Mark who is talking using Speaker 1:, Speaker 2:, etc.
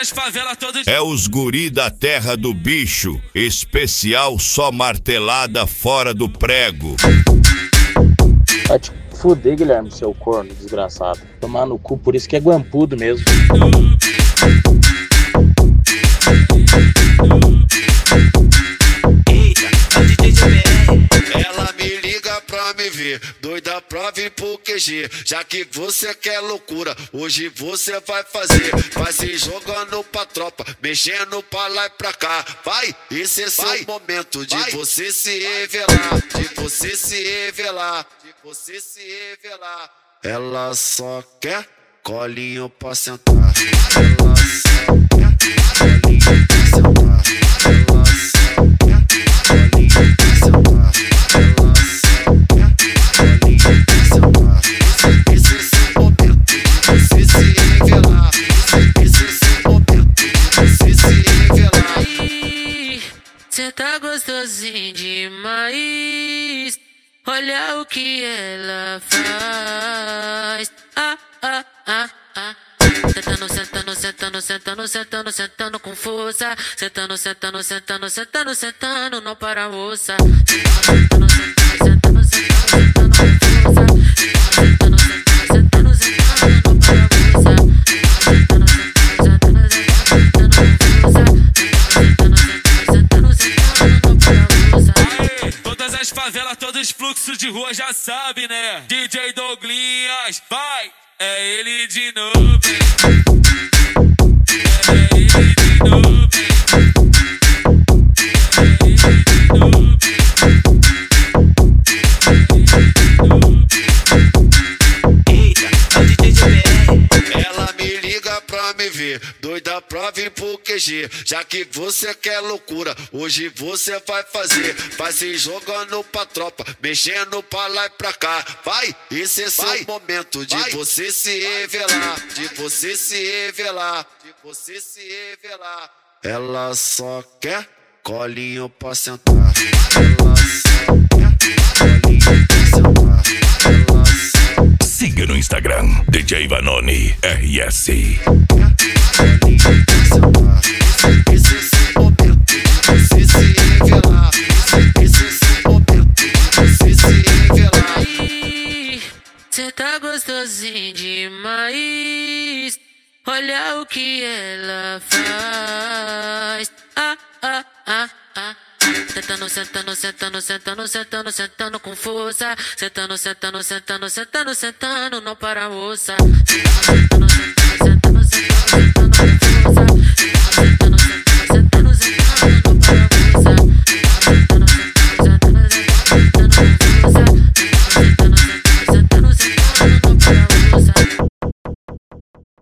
Speaker 1: as favelas, todos.
Speaker 2: É os guri da terra do bicho, especial só martelada fora do prego.
Speaker 3: Vai te fuder, Guilherme, seu corno desgraçado. Tomar no cu, por isso que é guampudo mesmo.
Speaker 4: Ela me liga pra me ver, doida pra vir pro QG. Já que você quer loucura, hoje você vai fazer. Vai se jogando pra tropa, mexendo pra lá e pra cá. Vai, esse é seu momento de você se revelar. De você se revelar, de você se revelar. Ela só quer colinho pra sentar. Ela só quer colinho pra sentar. Ela só quer colinho pra sentar. Ela só quer colinho pra sentar. Esse é seu momento de você se revelar. Esse é seu momento de você se revelar.
Speaker 5: Ai, cê tá gostosinho demais. Olha o que ela faz. Sentando, sentando, sentando, sentando, sentando, sentando com força. Sentando, sentando, sentando, sentando, sentando, não para a moça. Sentando, sentando, sentando, sentando, sentando com força. Sentando, sentando, sentando, sentando, não para a moça. Sentando, sentando, sentando, sentando com força. Sentando, sentando, sentando, não para a moça.
Speaker 1: Todas as favelas, todos os fluxos de rua já sabe, né? DJ Douglinhas, vai! É ele de novo, é ele de novo, é ele de novo.
Speaker 4: Ela me liga pra me ver, doida pra vir pro QG. Já que você quer loucura, hoje você vai fazer. Vai se jogando pra tropa, mexendo pra lá e pra cá. Vai, esse é seu momento de você se revelar. De você se revelar, de você se revelar. Ela só quer colinho pra sentar. Ela só quer colinho pra sentar. Ela só
Speaker 2: Siga no Instagram, DJ Vanoni RS.
Speaker 4: esse é seu momento de você se revelar. Esse é seu momento de você se revelar.
Speaker 5: Ai, cê tá gostosinho demais. Olha o que ela faz. Sentando, sentando, sentando, sentando, sentando, sentando com força. Sentando, sentando, sentando, sentando, sentando, não para a moça. Sentando, sentando, sentando, sentando, sentando.